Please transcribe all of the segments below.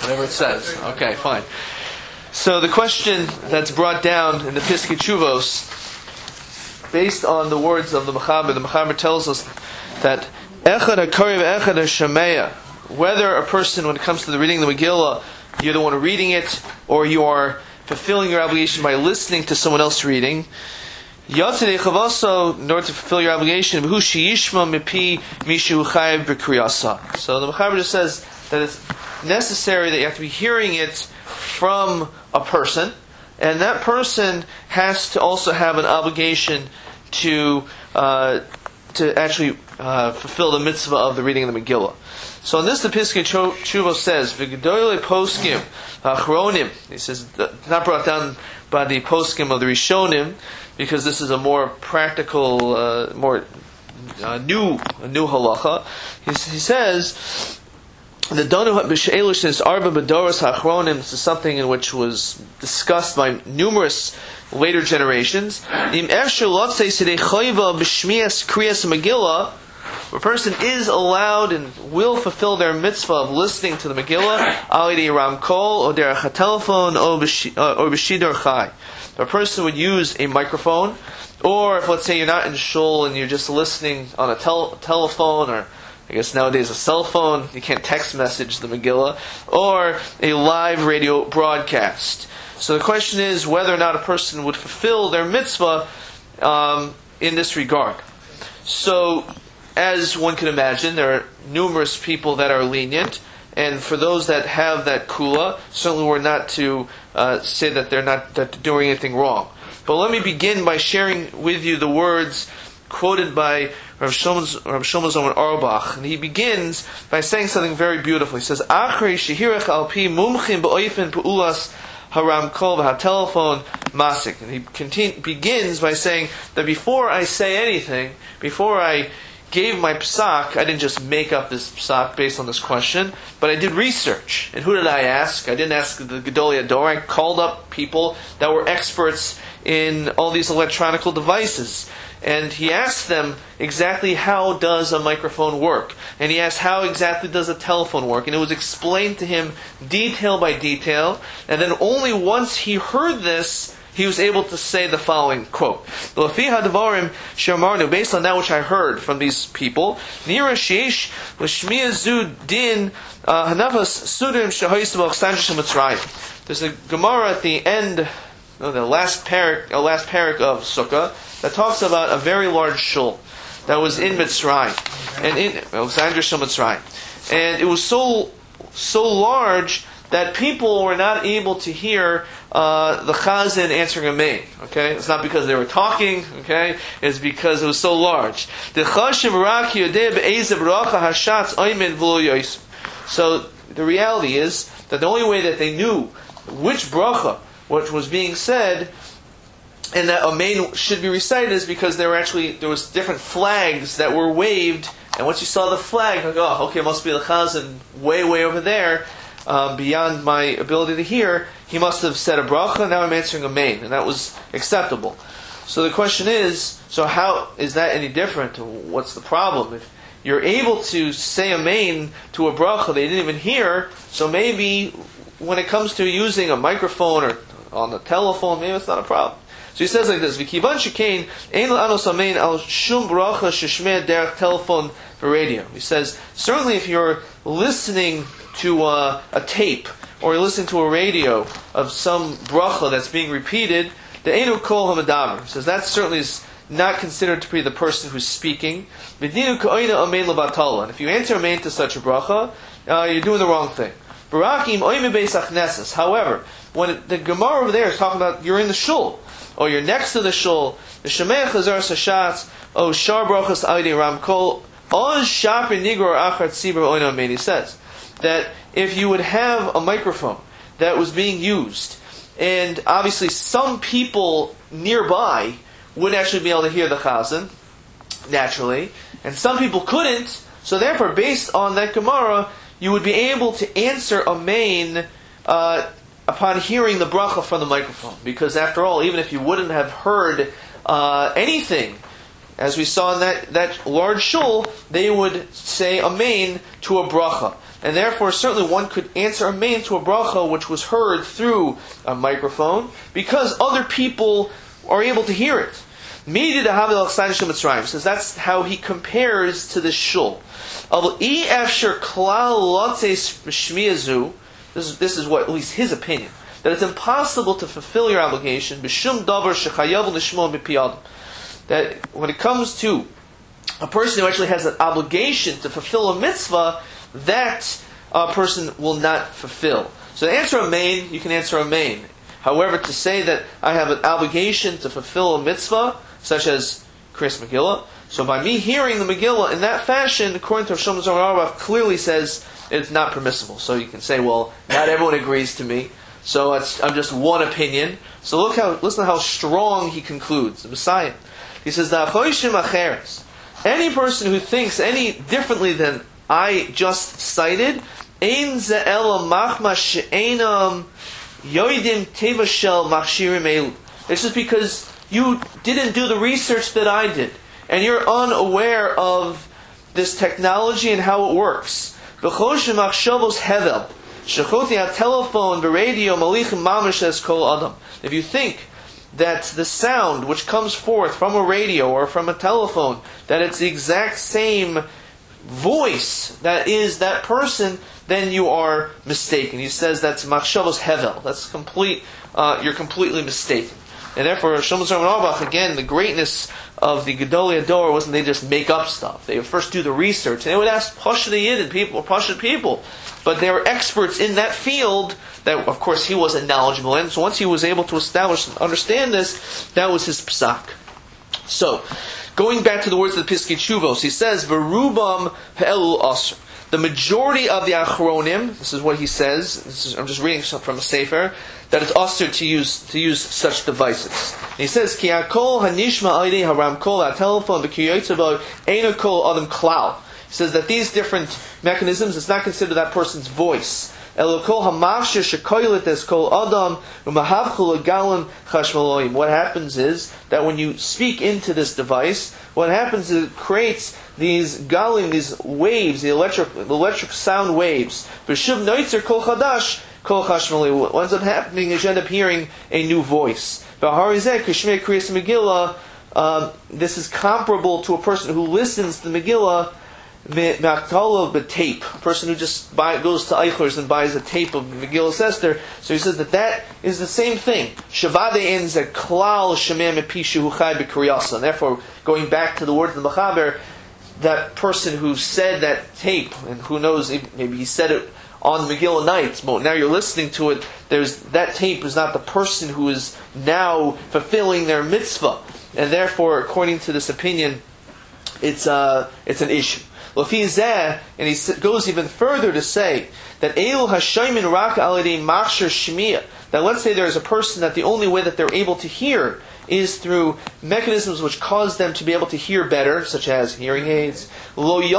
Whatever it says. Okay, fine. So the question that's brought down in the Piskei Teshuvos, based on the words of the Mechaber tells us that Echad HaKarev Echad HaShameya, whether a person, when it comes to the reading of the Megillah, you're the one reading it, or you are fulfilling your obligation by listening to someone else reading, Yatzidei Chavaso, in order to fulfill your obligation, V'hu Sheyishma Mipi Mishu Chayev B'Kriyasa. So the Mechaber just says that it's necessary that you have to be hearing it from a person, and that person has to also have an obligation to actually fulfill the mitzvah of the reading of the Megillah. So in this, the Piskei Teshuvos says, "V'gedolei poskim achronim." He says, not brought down by the poskim of the Rishonim, because this is a more practical, more new halacha. He says, the Donu b'she'elush is arba b'doros hachronim. This is something in which was discussed by numerous later generations. Im efshar lotzei sidei choyva b'shmias kriyas Megillah. A person is allowed and will fulfill their mitzvah of listening to the Megillah al yedei ramkol or derech hatelefon or b'shidor chai. A person would use a microphone, or if, let's say, you're not in shul and you're just listening on a telephone, or I guess nowadays a cell phone, you can't text message the Megillah, or a live radio broadcast. So the question is whether or not a person would fulfill their mitzvah in this regard. So, as one can imagine, there are numerous people that are lenient, and for those that have that kula, certainly we're not to say that they're doing anything wrong. But let me begin by sharing with you the words quoted by Rav Shlomo Zalman Auerbach, and he begins by saying something very beautiful. He says, "Achrei shehirach al pi mumchim b'oifen peulas haramkol v'hatelefon masik." And he begins by saying that before I say anything, before I gave my psak, I didn't just make up this psak based on this question, but I did research. And who did I ask? I didn't ask the Gedolei Hador. I called up people that were experts in all these electronical devices. And he asked them exactly how does a microphone work. And he asked how exactly does a telephone work. And it was explained to him detail by detail. And then only once he heard this, he was able to say the following quote: based on that which I heard from these people, there's a Gemara at the end, the last parak of Sukkah, that talks about a very large shul that was in Mitzrayim, and in Alexander Shul Mitzrayim, and it was so large that people were not able to hear the chazan answering amen. Okay, it's not because they were talking. Okay, it's because it was so large. So the reality is that the only way that they knew which bracha, which was being said, and that amen should be recited, is because there was different flags that were waved, and once you saw the flag, like, oh, okay, it must be the chazan way over there. Beyond my ability to hear, he must have said a bracha, now I'm answering amen, and that was acceptable. So the question is, so how is that any different? What's the problem? If you're able to say amen to a bracha they didn't even hear, so maybe when it comes to using a microphone or on the telephone, maybe it's not a problem. So he says like this: V'kivan shekain ein la'anos amen al shum bracha sheshmeh derech telephone v'radio. He says, certainly if you're listening to a tape, or you're listening to a radio of some bracha that's being repeated, the einu kol hamadaber. He says that certainly is not considered to be the person who's speaking. V'dinu ka'oina amen lebatala. And if you answer amen to such a bracha, you're doing the wrong thing. Barakim oime beis achneses. However, when the Gemara over there is talking about you're in the shul, or you're next to the shul, the shemei chazar sashatz, o shar brachas aydei ramkol, on shaper nigor achar tzibur oina amen. He says that if you would have a microphone that was being used, and obviously some people nearby would actually be able to hear the chazan, naturally, and some people couldn't, so therefore, based on that Gemara, you would be able to answer amen upon hearing the bracha from the microphone. Because after all, even if you wouldn't have heard anything, as we saw in that large shul, they would say amen to a bracha. And therefore, certainly one could answer amen to a bracha which was heard through a microphone, because other people are able to hear it. Says that's how he compares to the shul. This is what, at least his opinion, that it's impossible to fulfill your obligation. That when it comes to a person who actually has an obligation to fulfill a mitzvah, that person will not fulfill. So to answer amen, you can answer amen. However, to say that I have an obligation to fulfill a mitzvah, such as Kriyas Megillah, so by me hearing the Megillah in that fashion, according to Shlomo Zalman Auerbach, clearly says it's not permissible. So you can say, well, not everyone agrees to me, so I'm just one opinion. So listen to how strong he concludes, the Messiah. He says, any person who thinks any differently than I just cited, it's just because you didn't do the research that I did, and you're unaware of this technology and how it works. If you think that the sound which comes forth from a radio or from a telephone, that it's the exact same voice that is that person, then you are mistaken. He says that's machshavos hevel. That's complete. You're completely mistaken. And therefore, Shlomo Zalman Auerbach, again, the greatness of the Gedolei Hador wasn't they just make up stuff. They would first do the research. And they would ask Pashut Yidden people, Pashut people. But they were experts in that field that, of course, he wasn't knowledgeable in. So once he was able to establish and understand this, that was his psak. So, going back to the words of the Piskei Teshuvos, he says, V'rubam pe'elul asr. The majority of the Achronim, this is what he says, I'm just reading from a sefer, that it's asr to use such devices. And he says, Ki hakol hanishma alidei haramkol ha'telefon v'kiyotzevo eino kol adam klal. He says that these different mechanisms, it's not considered that person's voice. Elokol hamachshir shekoylet es kol adam u'mahavchul agalim chashmaloim. What happens is that when you speak into this device, what happens is it creates these galim, these waves, the electric sound waves. V'shuv noitzer kol chadash kol chashmaloim. What ends up happening is you end up hearing a new voice. V'harizeh k'shmei Kriyas Megillah. This is comparable to a person who listens to the Megillah. The tape. A person who just goes to Eichler's and buys a tape of Megillah Esther. So he says that is the same thing. Shavade ends a klal shemem epishu hu chai b'kriyasa. And therefore, going back to the words of the Mechaber, that person who said that tape, and who knows, maybe he said it on Megillah nights, but now you're listening to it, that tape is not the person who is now fulfilling their mitzvah. And therefore, according to this opinion, it's an issue. And he goes even further to say that that let's say there is a person that the only way that they're able to hear is through mechanisms which cause them to be able to hear better, such as hearing aids. He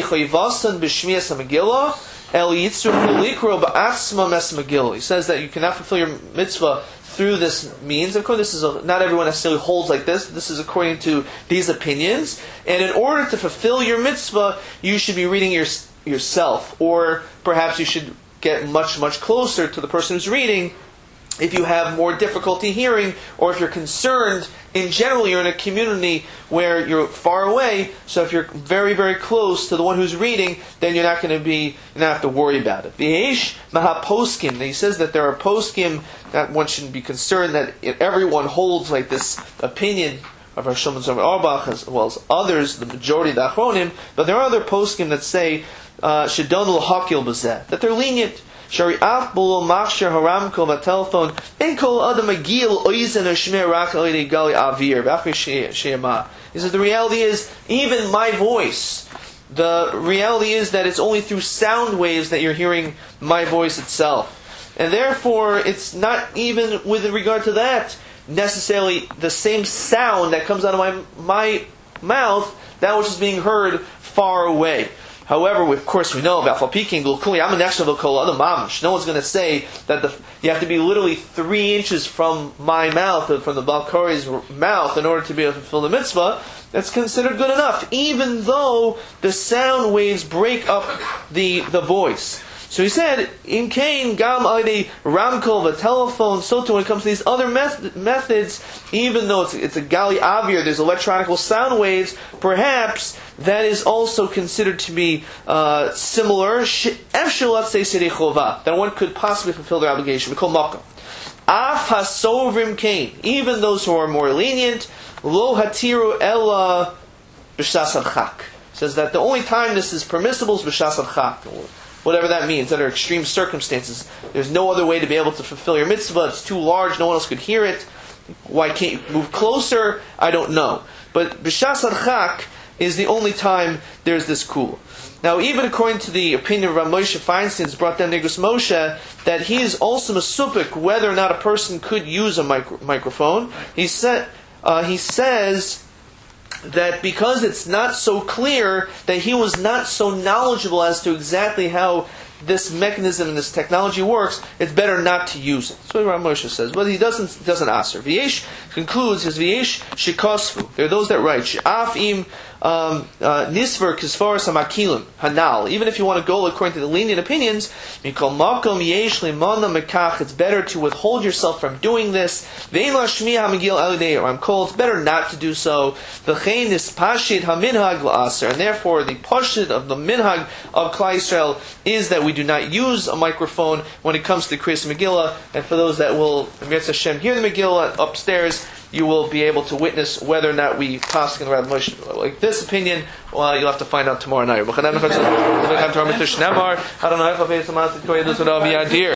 says that you cannot fulfill your mitzvah through this means. Of course, not everyone necessarily holds like this. This is according to these opinions. And in order to fulfill your mitzvah, you should be reading yourself. Or perhaps you should get much, much closer to the person who's reading if you have more difficulty hearing, or if you're concerned, in general, you're in a community where you're far away, so if you're very, very close to the one who's reading, then you're not have to worry about it. V'yesh maha poskim. He says that there are poskim that one shouldn't be concerned that everyone holds like this opinion of Rosh Shlomo Zalman Auerbach as well as others, the majority of the Achronim, but there are other poskim that say shedon l'hakil b'zeh, that they're lenient. Shari'af b'lo machshir haramkol v'telefon en kol adam agil oizen hashmei rak alidei gali avir v'achri sheyama. He says the reality is, even my voice, the reality is that it's only through sound waves that you're hearing my voice itself. And therefore, it's not even with regard to that necessarily the same sound that comes out of my mouth, that which is being heard far away. However, of course, we know about Falpiking, no one's going to say that you have to be literally 3 inches from my mouth, from the Balkari's mouth, in order to be able to fulfill the mitzvah. That's considered good enough, even though the sound waves break up the voice. So he said, in Cain, Gam Aide, Ramkol, the telephone, so too when it comes to these other methods, even though it's a Gali Avir, there's electronical sound waves, perhaps that is also considered to be similar, that one could possibly fulfill their obligation. We call Makkah. Af hasovrim Cain, even those who are more lenient, lo hatiru ella b'shas chak. Says that the only time this is permissible is b'shas chak. Whatever that means, under extreme circumstances. There's no other way to be able to fulfill your mitzvah. It's too large, no one else could hear it. Why can't you move closer? I don't know. But b'shas chak is the only time there's this kula. Now, even according to the opinion of Rav Moshe Feinstein, it's brought down Negus Moshe, that he is also masupik whether or not a person could use a microphone. He says that because it's not so clear, that he was not so knowledgeable as to exactly how this mechanism and this technology works, it's better not to use it. That's what Rav Moshe says. But he doesn't answer. V'yesh concludes his V'yesh shikosfu. There are those that write Af im nisver kisfaras hamakilim hanal. Even if you want to go according to the lenient opinions, mikol makom yesh limana mekach. It's better to withhold yourself from doing this. Ve'in lashmiya hamigil alidei ramkol. It's better not to do so. V'chein nispashit haminhag la'aser. And therefore, the pashit of the minhag of Klal Yisrael is that we do not use a microphone when it comes to the Kriyas Megillah. And for those that will, Mitzvah Hashem, hear the Megillah upstairs, you will be able to witness whether or not we pass in Rav Moshe. Like this opinion, well, you'll have to find out tomorrow night.